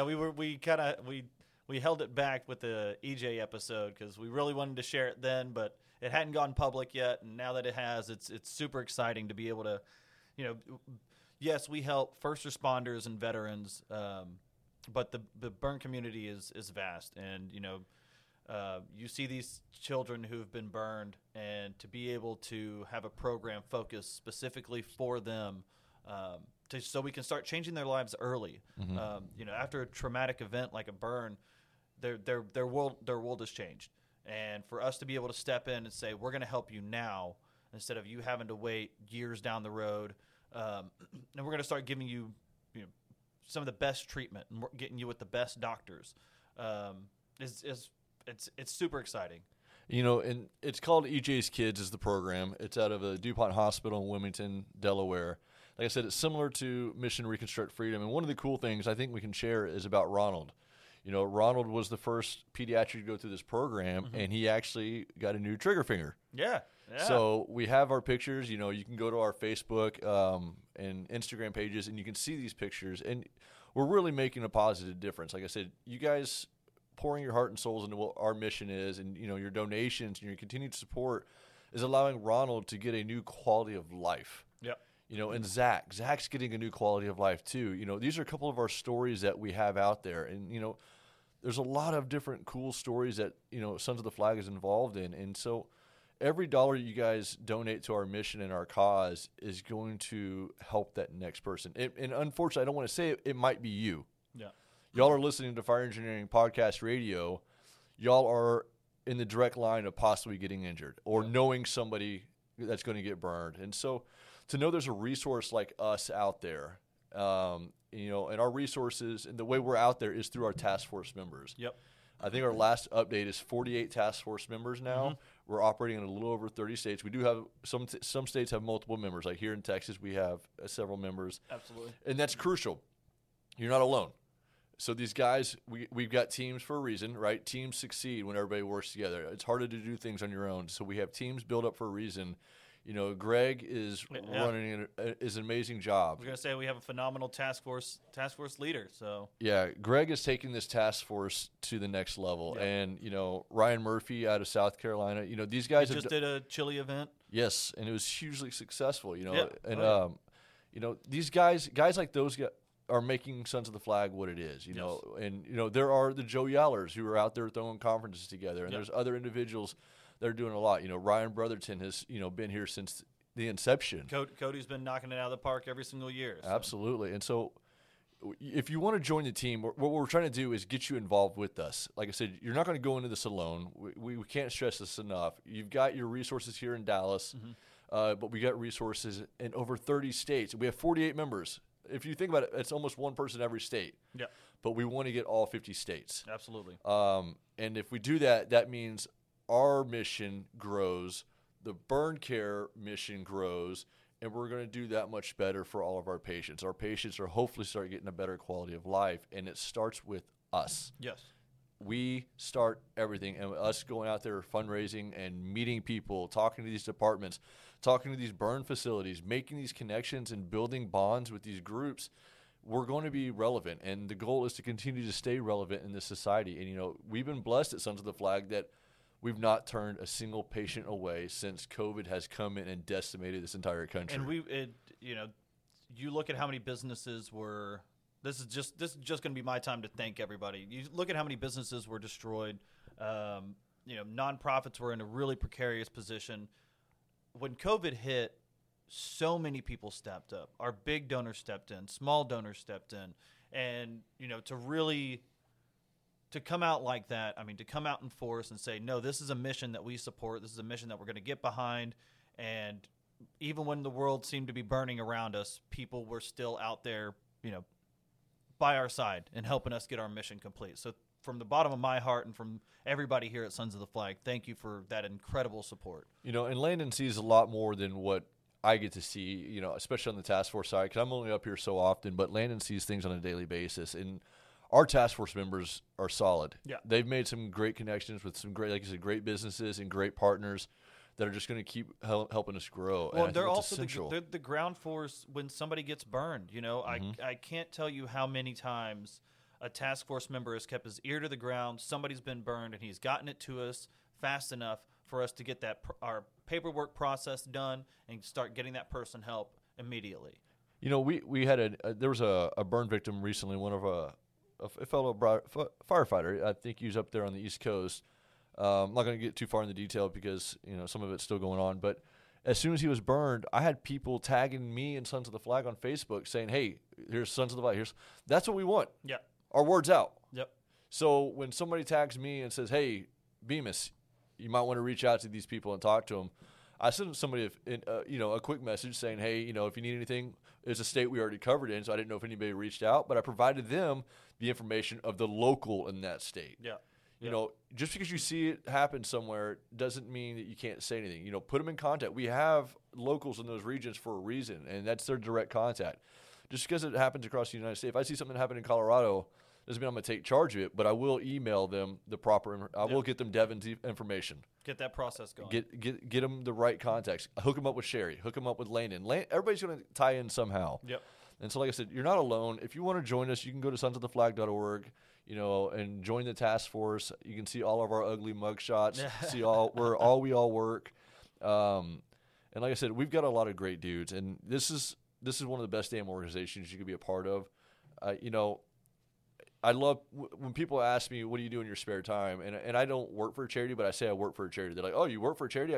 we held it back with the EJ episode because we really wanted to share it then, but it hadn't gone public yet. And now that it has, it's super exciting to be able to, yes, we help first responders and veterans, but the burn community is vast, and you see these children who've been burned, and to be able to have a program focused specifically for them, so we can start changing their lives early. After a traumatic event like a burn, their world has changed, and for us to be able to step in and say we're going to help you now instead of you having to wait years down the road. And we're going to start giving you, some of the best treatment and getting you with the best doctors. It's super exciting. You know, and it's called EJ's Kids is the program. It's out of the DuPont Hospital in Wilmington, Delaware. Like I said, it's similar to Mission Reconstruct Freedom. And one of the cool things I think we can share is about Ronald. You know, Ronald was the first pediatric to go through this program, and he actually got a new trigger finger. Yeah. So we have our pictures. You know, you can go to our Facebook and Instagram pages, and you can see these pictures. And we're really making a positive difference. Like I said, you guys pouring your heart and souls into what our mission is, and, you know, your donations and your continued support is allowing Ronald to get a new quality of life. Yep. You know, and Zach's getting a new quality of life too. You know, these are a couple of our stories that we have out there. And, you know, there's a lot of different cool stories that, you know, Sons of the Flag is involved in. And so every dollar you guys donate to our mission and our cause is going to help that next person. And unfortunately, I don't want to say it might be you. Yeah. Y'all are listening to Fire Engineering Podcast Radio. Y'all are in the direct line of possibly getting injured or knowing somebody that's going to get burned. And so to know there's a resource like us out there, you know, and our resources and the way we're out there is through our task force members. Yep. I think our last update is 48 task force members now. We're operating in a little over 30 states. We do have some states have multiple members. Like here in Texas, we have several members. Absolutely. And that's crucial. You're not alone. So these guys, we've got teams for a reason, right? Teams succeed when everybody works together. It's harder to do things on your own. So we have teams built up for a reason. You know, Greg is running is an amazing job. We're gonna say we have a phenomenal task force leader. So yeah, Greg is taking this task force to the next level, and you know, Ryan Murphy out of South Carolina. You know, these guys just did a chili event. Yes, and it was hugely successful. You know, Yeah. and you know, these guys like those guys are making Sons of the Flag what it is. You know, and you know, there are the Joe Yallers who are out there throwing conferences together, and there's other individuals. They're doing a lot. You know, Ryan Brotherton has, you know, been here since the inception. Cody's been knocking it out of the park every single year. So. Absolutely. And so if you want to join the team, what we're trying to do is get you involved with us. Like I said, you're not going to go into this alone. We can't stress this enough. You've got your resources here in Dallas, but we got resources in over 30 states. We have 48 members. If you think about it, it's almost one person every state. Yeah. But we want to get all 50 states. Absolutely. And if we do that, that means our mission grows, the burn care mission grows, and we're going to do that much better for all of our patients. Our patients are hopefully start getting a better quality of life, and it starts with us. Yes. We start everything, and us going out there fundraising and meeting people, talking to these departments, talking to these burn facilities, making these connections and building bonds with these groups. We're going to be relevant, and the goal is to continue to stay relevant in this society. And, you know, we've been blessed at Sons of the Flag that we've not turned a single patient away since COVID has come in and decimated this entire country. And you know, you look at how many businesses were. This is just going to be my time to thank everybody. You look at how many businesses were destroyed. You know, nonprofits were in a really precarious position. When COVID hit, so many people stepped up. Our big donors stepped in, small donors stepped in, and you know, to come out like that, I mean, to come out in force and say, no, this is a mission that we support. This is a mission that we're going to get behind. And even when the world seemed to be burning around us, people were still out there, you know, by our side and helping us get our mission complete. So from the bottom of my heart and from everybody here at Sons of the Flag, thank you for that incredible support. You know, and Landon sees a lot more than what I get to see, you know, especially on the task force side, because I'm only up here so often, but Landon sees things on a daily basis. And our task force members are solid. Yeah. They've made some great connections with some great, like you said, great businesses and great partners that are just going to keep helping us grow. Well, and they're also the ground force when somebody gets burned. You know, I can't tell you how many times a task force member has kept his ear to the ground. Somebody's been burned, and he's gotten it to us fast enough for us to get that our paperwork process done and start getting that person help immediately. You know, we had there was a burn victim recently, one of a fellow firefighter. I think he was up there on the East Coast. I'm not going to get too far in the detail because, you know, some of it's still going on. But as soon as he was burned, I had people tagging me and Sons of the Flag on Facebook saying, hey, here's Sons of the Flag. That's what we want. Yeah. Our word's out. Yep. So when somebody tags me and says, hey, Bemis, you might want to reach out to these people and talk to them, I sent somebody a quick message saying, hey, you know, if you need anything, it's a state we already covered in, so I didn't know if anybody reached out, but I provided them the information of the local in that state. Yeah. You know, just because you see it happen somewhere doesn't mean that you can't say anything. You know, put them in contact. We have locals in those regions for a reason, and that's their direct contact. Just because it happens across the United States, if I see something happen in Colorado, doesn't mean I'm going to take charge of it, but I will email them the proper. I will get them Devin's information. Get that process going. Get them the right contacts. Hook them up with Sherry. Hook them up with Landon. Everybody's going to tie in somehow. Yep. And so, like I said, you're not alone. If you want to join us, you can go to sonsoftheflag.org, you know, and join the task force. You can see all of our ugly mugshots. See where we all work. And like I said, we've got a lot of great dudes, and this is one of the best damn organizations you could be a part of. You know, I love when people ask me, "What do you do in your spare time?" And I don't work for a charity, but I say I work for a charity. They're like, "Oh, you work for a charity?"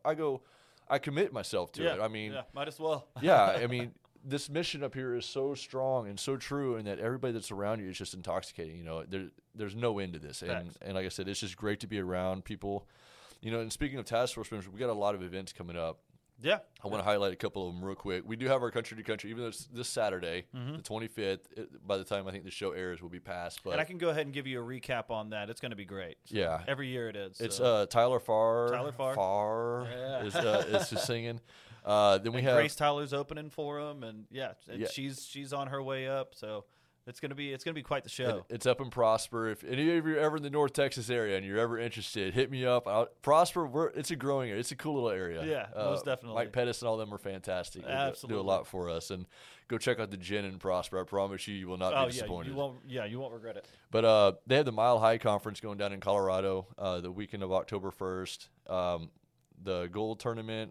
I commit myself to it. I mean, might as well. Yeah, I mean, this mission up here is so strong and so true, and that everybody that's around you is just intoxicating. You know, there's no end to this, and like I said, it's just great to be around people. You know, and speaking of task force members, we got a lot of events coming up. Yeah, I want to highlight a couple of them real quick. We do have our country to country, even though it's this Saturday, the 25th. By the time I think the show airs, will be past. But and I can go ahead and give you a recap on that. It's going to be great. So yeah, every year it is. It's Tyler Farr. Tyler Farr. Is just singing. Then we have Grace Tyler's opening for him, and she's on her way up. So it's gonna be quite the show. It's up in Prosper. If any of you are ever in the North Texas area and you're ever interested, hit me up. Prosper, it's a growing area. It's a cool little area. Yeah, most definitely. Mike Pettis and all them are fantastic. They Absolutely, do a lot for us. And go check out the gin in Prosper. I promise you will not be disappointed. You won't regret it. But they have the Mile High Conference going down in Colorado the weekend of October 1st. The Gold Tournament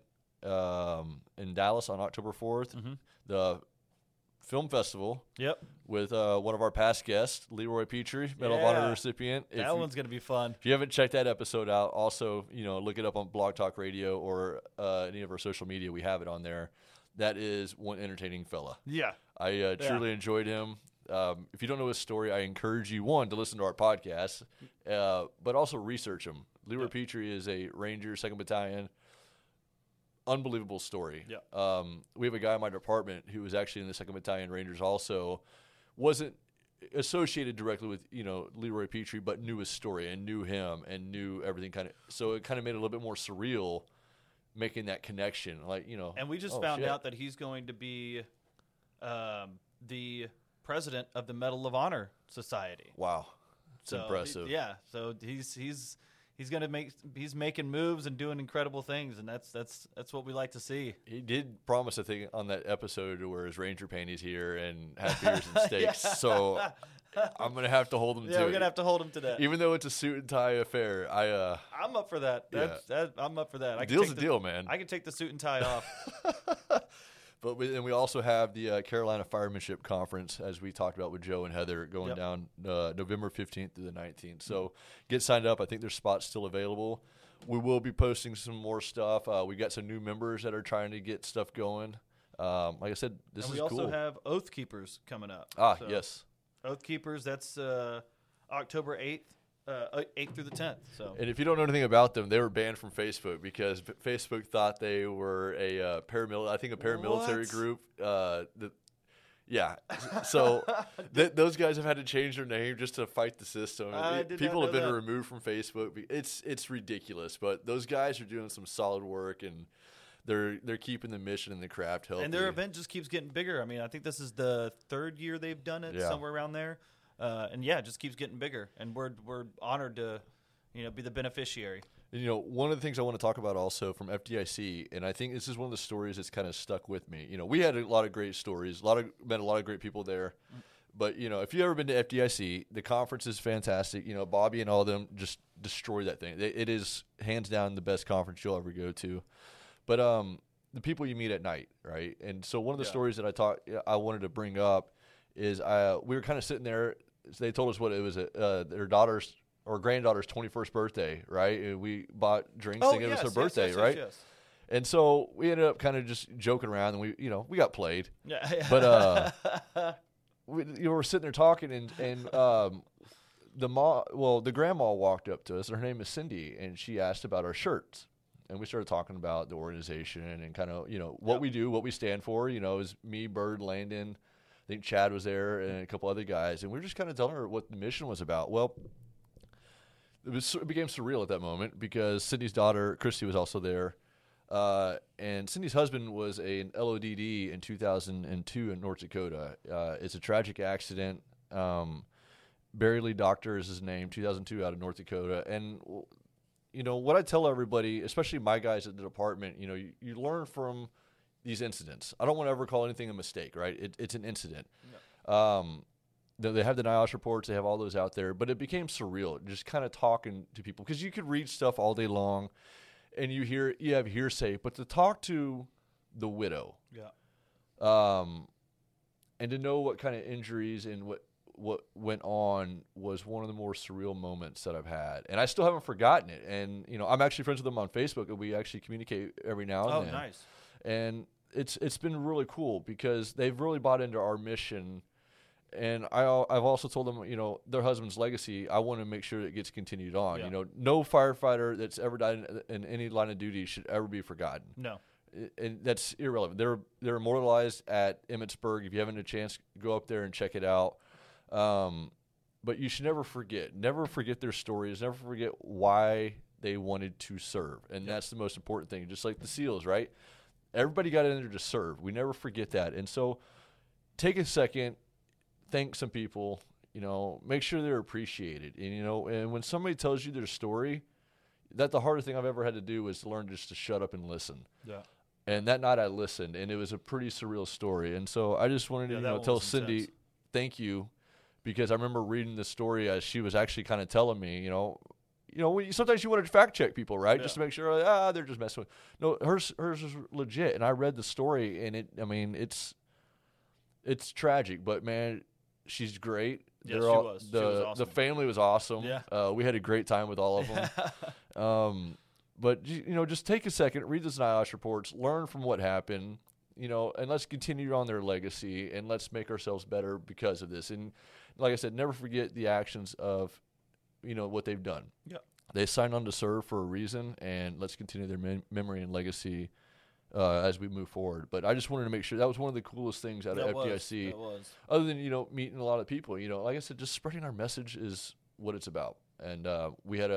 in Dallas on October 4th. The Film Festival. Yep. With one of our past guests, Leroy Petrie, Medal of Honor recipient. That one's going to be fun. If you haven't checked that episode out, also, you know, look it up on Blog Talk Radio or any of our social media. We have it on there. That is one entertaining fella. Yeah. I truly enjoyed him. If you don't know his story, I encourage you, one, to listen to our podcast, but also research him. Leroy Petrie is a Ranger, 2nd Battalion. Unbelievable story. Yeah. We have a guy in my department who was actually in the 2nd Battalion Rangers also, wasn't associated directly with, you know, Leroy Petrie, but knew his story and knew him and knew everything so it kind of made it a little bit more surreal making that connection. Like, you know. And we just found out that he's going to be the president of the Medal of Honor Society. Wow. It's impressive. So he's he's making moves and doing incredible things, and that's what we like to see. He did promise a thing on that episode to wear his Ranger panties here and have beers and steaks. So I'm gonna have to hold him to it. Yeah, we're gonna have to hold him to that. Even though it's a suit and tie affair, I'm up for that. I'm up for that. Deal's a deal, man. I can take the suit and tie off. But we also have the Carolina Firemanship Conference, as we talked about with Joe and Heather, going down November 15th through the 19th. So get signed up. I think there's spots still available. We will be posting some more stuff. We've got some new members that are trying to get stuff going. Like I said, this is cool. We also have Oath Keepers coming up. Yes. Oath Keepers, that's October 8th. 8th through the 10th. So, and if you don't know anything about them, they were banned from Facebook because Facebook thought they were a paramilitary group. So those guys have had to change their name just to fight the system. People have been removed from Facebook. It's ridiculous, but those guys are doing some solid work, and they're keeping the mission and the craft healthy. And their event just keeps getting bigger. I mean, I think this is the 3rd year they've done it, somewhere around there. It just keeps getting bigger, and we're honored to, be the beneficiary. And, one of the things I want to talk about also from FDIC, and I think this is one of the stories that's kind of stuck with me. We had a lot of great stories, met a lot of great people there. But, if you've ever been to FDIC, the conference is fantastic. Bobby and all of them just destroy that thing. It is hands down the best conference you'll ever go to. But the people you meet at night, right? And so one of the stories that I wanted to bring up is we were kind of sitting there. They told us what it was, their daughter's or granddaughter's 21st birthday, right? And we bought drinks thinking it was her birthday, right? Yes. And so we ended up kind of just joking around, and we got played. Yeah. But we were sitting there talking, and the grandma walked up to us. Her name is Cindy, and she asked about our shirts. And we started talking about the organization and kind of, what we do, what we stand for. Is me, Bird, Landon. I think Chad was there and a couple other guys. And we were just kind of telling her what the mission was about. Well, it became surreal at that moment because Sydney's daughter, Christy, was also there. And Cindy's husband was an LODD in 2002 in North Dakota. It's a tragic accident. Barry Lee Doctor is his name, 2002 out of North Dakota. And, you know, what I tell everybody, especially my guys at the department, you know, you learn from these incidents. I don't want to ever call anything a mistake, right? It's an incident. No. They have the NIOSH reports. They have all those out there. But it became surreal, just kind of talking to people. Because you could read stuff all day long, and you have hearsay. But to talk to the widow, and to know what kind of injuries and what went on was one of the more surreal moments that I've had. And I still haven't forgotten it. And, you know, I'm actually friends with them on Facebook, and we actually communicate every now and then. Oh, nice. And it's been really cool because they've really bought into our mission. And I've also told them, you know, their husband's legacy, I want to make sure it gets continued on. Yeah. You know, no firefighter that's ever died in any line of duty should ever be forgotten. No. And that's irrelevant. They're immortalized at Emmitsburg. If you haven't had a chance, go up there and check it out. But you should never forget their stories. Never forget why they wanted to serve. And that's the most important thing. Just like the SEALs, right? Everybody got in there to serve. We never forget that. And so take a second, thank some people, you know, make sure they're appreciated. And, you know, and when somebody tells you their story, that the hardest thing I've ever had to do was to learn just to shut up and listen. Yeah. And that night I listened, and it was a pretty surreal story. And so I just wanted to tell Cindy, thank you, because I remember reading the story as she was actually kind of telling me, you know, sometimes you want to fact check people, right? Yeah. Just to make sure, they're just messing with. No, hers is legit. And I read the story, and it's tragic, but man, she's great. Yes, she was. She was awesome. The family was awesome. Yeah. We had a great time with all of them. But, you know, just take a second, read the NIOSH reports, learn from what happened, you know, and let's continue on their legacy, and let's make ourselves better because of this. And like I said, never forget the actions of, you know, what they've done. Yeah. They signed on to serve for a reason, and let's continue their memory and legacy as we move forward. But I just wanted to make sure that was one of the coolest things out of FDIC. That was. Other than, you know, meeting a lot of people, you know, like I said, just spreading our message is what it's about. And we had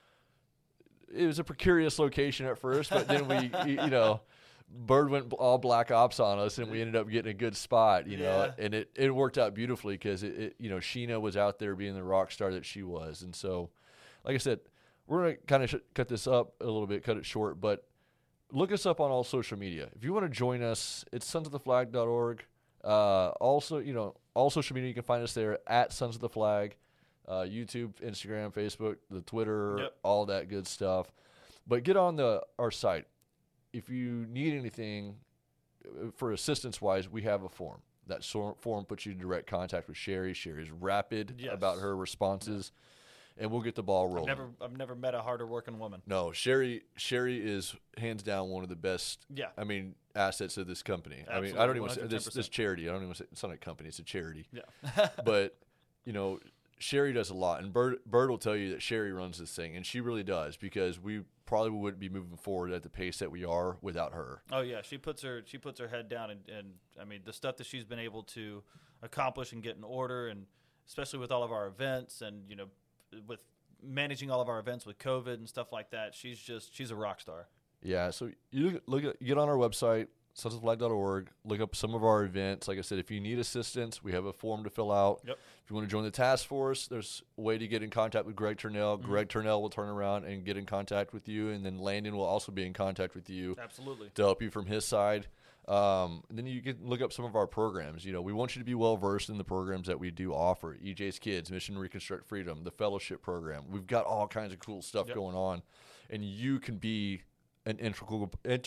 it was a precarious location at first, but then we, you know, Bird went all black ops on us, and we ended up getting a good spot, you know, and it worked out beautifully because you know, Sheena was out there being the rock star that she was. And so, like I said, we're going to kind of cut this up a little bit, cut it short, but look us up on all social media. If you want to join us, it's sonsoftheflag.org. Also, you know, all social media, you can find us there at Sons of the Flag. YouTube, Instagram, Facebook, the Twitter, all that good stuff. But get on our site. If you need anything for assistance-wise, we have a form. That form puts you in direct contact with Sherry. Sherry's rapid about her responses, and we'll get the ball rolling. I've never met a harder working woman. No, Sherry is hands down one of the best. Yeah. I mean, assets of this company. Absolutely, I mean, I don't even say 110%. this charity. I don't even say it's not a company. It's a charity. Yeah. But you know, Sherry does a lot, and Bird will tell you that Sherry runs this thing, and she really does, because we probably wouldn't be moving forward at the pace that we are without her. Oh yeah, she puts her head down, and I mean, the stuff that she's been able to accomplish and get in order, and especially with all of our events, and you know, with managing all of our events with COVID and stuff like that, she's a rock star. Yeah, so you get on our website, sonsoftheflag.org, look up some of our events. Like I said, if you need assistance, we have a form to fill out. Yep. If you want to join the task force, there's a way to get in contact with Greg Turnell. Mm-hmm. Greg Turnell will turn around and get in contact with you, and then Landon will also be in contact with you. Absolutely. To help you from his side. And then you can look up some of our programs. You know, we want you to be well-versed in the programs that we do offer. EJ's Kids, Mission Reconstruct Freedom, the Fellowship Program. We've got all kinds of cool stuff going on, and you can be an integral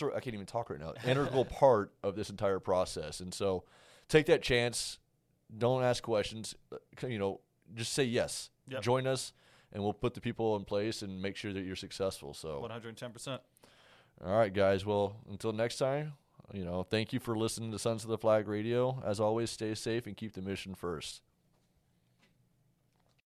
part of this entire process. And so take that chance. Don't ask questions. You know, just say yes. Yep. Join us, and we'll put the people in place and make sure that you're successful. So 110%. All right, guys. Well, until next time, you know, thank you for listening to Sons of the Flag Radio. As always, stay safe and keep the mission first.